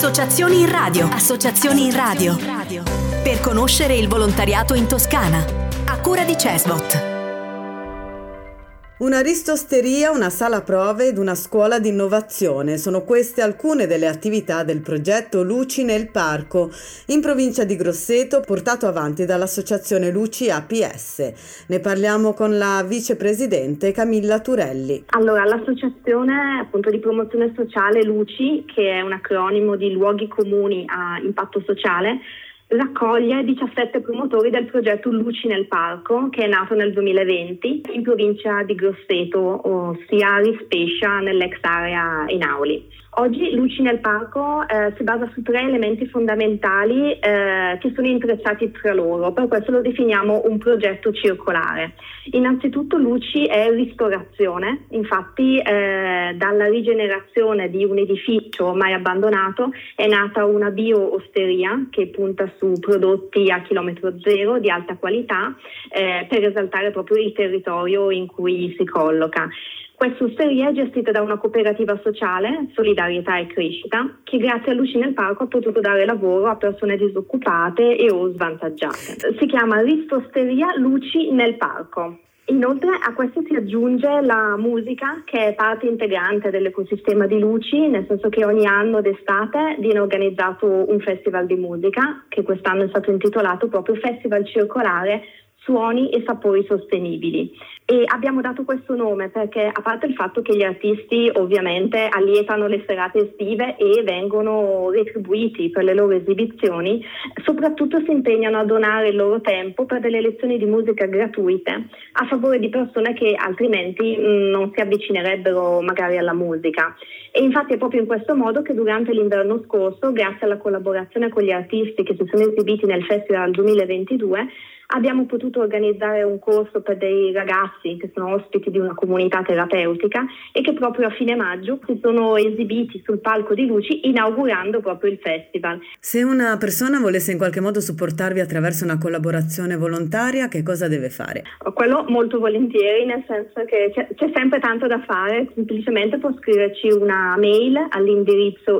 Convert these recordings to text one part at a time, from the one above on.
Associazioni in radio. Associazioni in radio. Per conoscere il volontariato in Toscana. A cura di Cesbot. Un'aristosteria, una sala prove ed una scuola di innovazione sono queste alcune delle attività del progetto Luci nel Parco in provincia di Grosseto, portato avanti dall'associazione Luci APS. Ne parliamo con la vicepresidente Camilla Turelli. Allora, l'associazione appunto di promozione sociale Luci, che è un acronimo di luoghi comuni a impatto sociale, raccoglie 17 promotori del progetto Luci nel Parco, che è nato nel 2020 in provincia di Grosseto, ossia a Rispescia, nell'ex area Enauli. Oggi Luci nel Parco si basa su 3 elementi fondamentali che sono intrecciati tra loro, per questo lo definiamo un progetto circolare. Innanzitutto Luci è ristorazione, infatti dalla rigenerazione di un edificio ormai abbandonato è nata una bio-osteria che punta su prodotti a chilometro zero di alta qualità per esaltare proprio il territorio in cui si colloca. Questa osteria è gestita da una cooperativa sociale, Solidarietà e Crescita, che grazie a Luci nel Parco ha potuto dare lavoro a persone disoccupate e o svantaggiate. Si chiama Ristosteria Luci nel Parco. Inoltre a questo si aggiunge la musica, che è parte integrante dell'ecosistema di Luci, nel senso che ogni anno d'estate viene organizzato un festival di musica, che quest'anno è stato intitolato proprio Festival Circolare Suoni e Sapori Sostenibili. E abbiamo dato questo nome perché, a parte il fatto che gli artisti ovviamente allietano le serate estive e vengono retribuiti per le loro esibizioni, soprattutto si impegnano a donare il loro tempo per delle lezioni di musica gratuite a favore di persone che altrimenti non si avvicinerebbero magari alla musica. E infatti è proprio in questo modo che durante l'inverno scorso, grazie alla collaborazione con gli artisti che si sono esibiti nel Festival 2022, abbiamo potuto organizzare un corso per dei ragazzi che sono ospiti di una comunità terapeutica e che proprio a fine maggio si sono esibiti sul palco di Luci inaugurando proprio il festival. Se una persona volesse in qualche modo supportarvi attraverso una collaborazione volontaria, che cosa deve fare? Quello molto volentieri, nel senso che c'è sempre tanto da fare, semplicemente può scriverci una mail all'indirizzo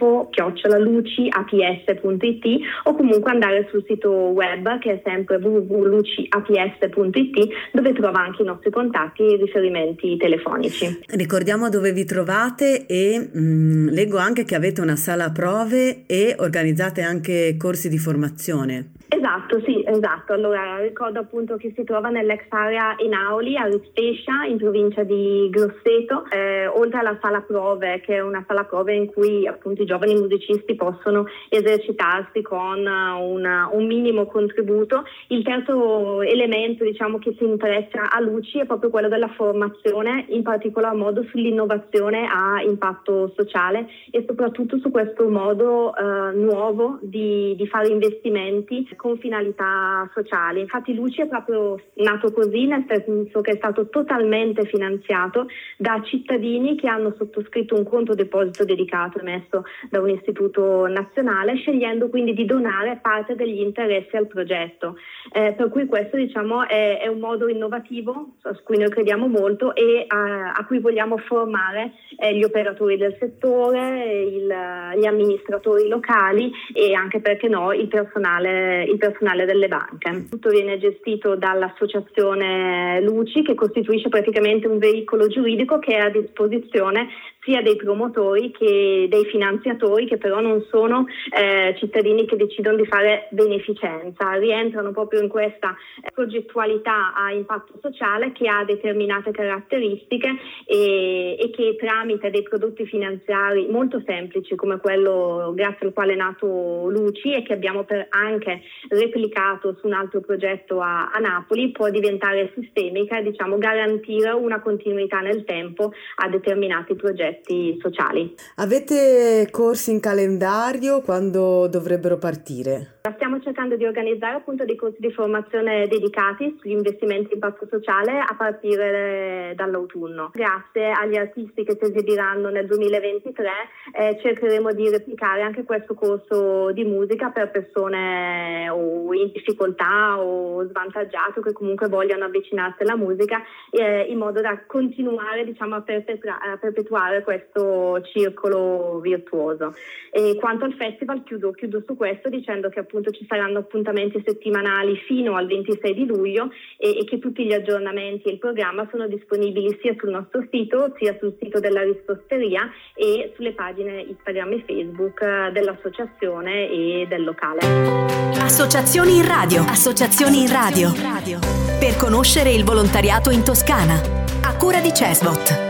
info@luciaps.it o comunque andare sul sito web che è sempre www.luciaps.it, dove trova anche i nostri contatti e i riferimenti telefonici. Ricordiamo dove vi trovate e leggo anche che avete una sala prove e organizzate anche corsi di formazione. Esatto, sì, esatto. Allora ricordo appunto che si trova nell'ex area Enauli, a Rispescia, in provincia di Grosseto, oltre alla sala prove, che è una sala prove in cui appunto i giovani musicisti possono esercitarsi con un minimo contributo. Il terzo elemento, diciamo, che si intreccia a Luci è proprio quello della formazione, in particolar modo sull'innovazione a impatto sociale e soprattutto su questo modo nuovo di fare investimenti con finalità sociali. Infatti Luci è proprio nato così, nel senso che è stato totalmente finanziato da cittadini che hanno sottoscritto un conto deposito dedicato emesso da un istituto nazionale, scegliendo quindi di donare parte degli interessi al progetto. Per cui questo, diciamo, è un modo innovativo su cui noi crediamo molto e a cui vogliamo formare gli operatori del settore, gli amministratori locali e anche, perché no, il personale delle banche. Tutto viene gestito dall'associazione Luci, che costituisce praticamente un veicolo giuridico che è a disposizione sia dei promotori che dei finanziatori, che però non sono cittadini che decidono di fare beneficenza, rientrano proprio in questa progettualità a impatto sociale che ha determinate caratteristiche e che tramite dei prodotti finanziari molto semplici come quello grazie al quale è nato Luci e che abbiamo anche replicato su un altro progetto a Napoli, può diventare sistemica e, diciamo, garantire una continuità nel tempo a determinati progetti sociali. Avete corsi in calendario? Quando dovrebbero partire? Stiamo stiamo cercando di organizzare appunto dei corsi di formazione dedicati sugli investimenti in impatto sociale a partire dall'autunno. Grazie agli artisti che si esibiranno nel 2023 cercheremo di replicare anche questo corso di musica per persone o in difficoltà o svantaggiate o che comunque vogliano avvicinarsi alla musica in modo da continuare, diciamo, a perpetuare questo circolo virtuoso. E quanto al festival chiudo su questo dicendo che appunto ci saranno appuntamenti settimanali fino al 26 di luglio e che tutti gli aggiornamenti e il programma sono disponibili sia sul nostro sito sia sul sito della Ristosteria e sulle pagine Instagram e Facebook dell'associazione e del locale. Associazioni in radio. Associazioni in radio. Per conoscere il volontariato in Toscana. A cura di CESVOT.